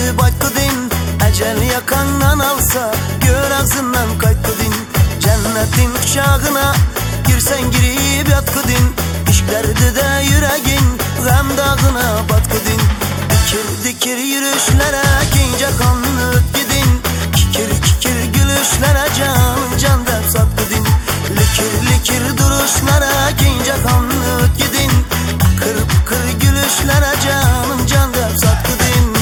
gidip aytgıdin, ecel yakandan alsa gör ağzından kaytgıdin. Cennetin kuşağına girsen girip yatgıdin, işlerdi de yüreğin gam dağına batgıdin. Dikir dikir yürüyüşlere kince kanını ötgidin, kikir kikir gülüşlere canım can dep satgıdin. Likir likir duruşlara kince kanını ötgidin, kır kır gülüşlere canım can dep satgıdin.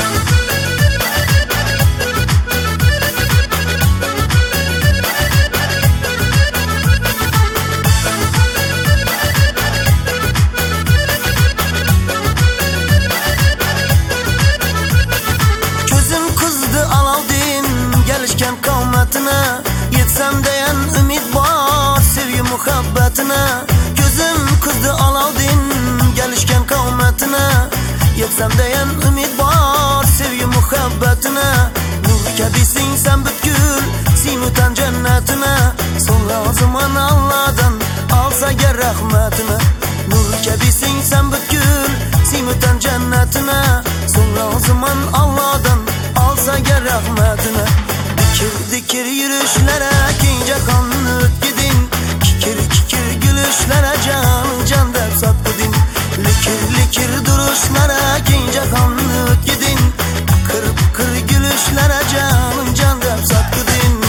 Yetsem deyen ümit var sevgi muhabbetine. Gözüm kızdı Alavdin gelişken kavmetine. Yetsem deyen ümit var sevgi muhabbetine. Nur kedisin sen bütkül simutan cennetine. Sonra o zaman Allah'dan alsa gel rahmetine. Nur kedisin sen bütkül simutan cennetine. Sonra o zaman Allah'dan alsa gel rahmetine. Dikir dikir yürüyüşlere kince kanını ötgidin, kikir kikir gülüşlere canım can dep satgıdin. Likir likir duruşlara kince kanını ötgidin, kırıp kır gülüşlere canım can dep satgıdin.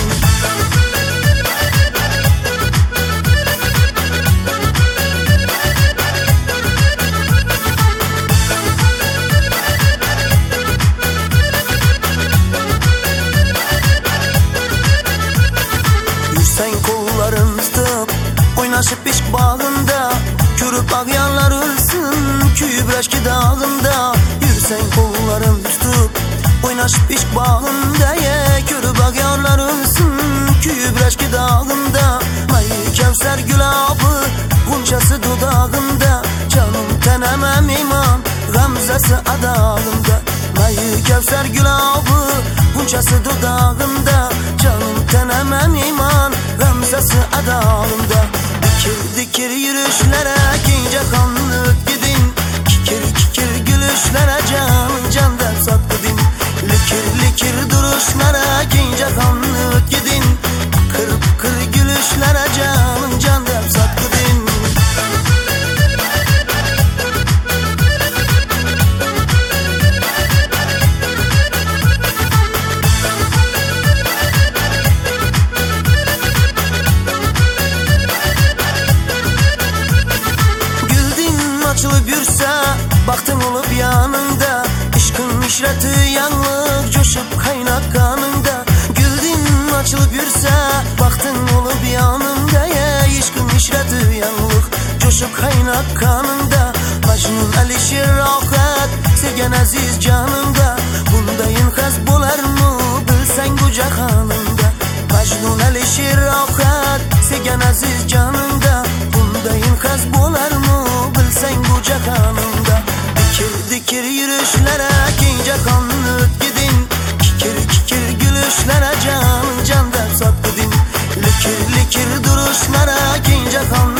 Oynaşıp işk bağında, körüp ağyalar ölsün Kübreşki dağında. Yürsen kollarım tutup oynaşıp işk bağında, körüp ağyalar ölsün Kübreşki dağında. Mayı Kevser gülabı gunçası dudağında, canım tenemem iman gamzesi adağında. Mayı Kevser gülabı gunçası dudağında, canım tenemem iman gamzesi adağında. Dikir dikir yürüyüşlere kince kanını ötgidin, kikir kikir gülüşlere canım can dep satgıdin. Likir likir duruşlara kince kanını ötgidin, kırıp kır gülüşlere canım can dep satgıdin. Açılıp yürse baktın olup yanında, aşkın işreti yanlık coşup kaynak kanında. Güldün açılıp yürse baktın olup yanında, aşkın işreti yanlık coşup kaynak kanında. Mecnun Alişir rahat sevgen aziz canında, bundayın kaz bolar mı bilsen bu cahanında. Mecnun Alişir rahat sevgen aziz canında, bundayın kaz bolar mı bilsen bu cahanında. Dikir dikir yürüyüşlere kince kanını ötgidin, kikir kikir gülüşlere canım can dep satgıdin. Likir likir duruşlara kince kanını